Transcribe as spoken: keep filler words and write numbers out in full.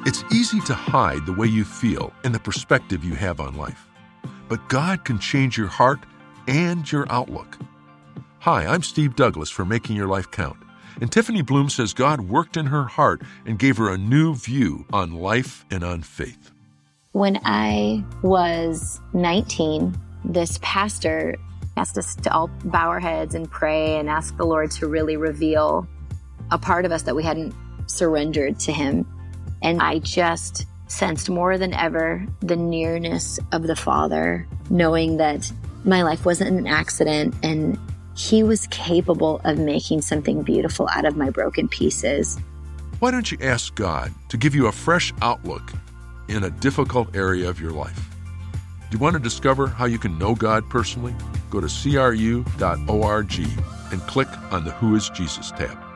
It's easy to hide the way you feel and the perspective you have on life. But God can change your heart and your outlook. Hi, I'm Steve Douglas for Making Your Life Count. And Tiffany Bloom says God worked in her heart and gave her a new view on life and on faith. When I was nineteen, this pastor asked us to all bow our heads and pray and ask the Lord to really reveal a part of us that we hadn't surrendered to Him. And I just sensed more than ever the nearness of the Father, knowing that my life wasn't an accident and He was capable of making something beautiful out of my broken pieces. Why don't you ask God to give you a fresh outlook in a difficult area of your life? Do you want to discover how you can know God personally? Go to C R U dot org and click on the Who is Jesus tab.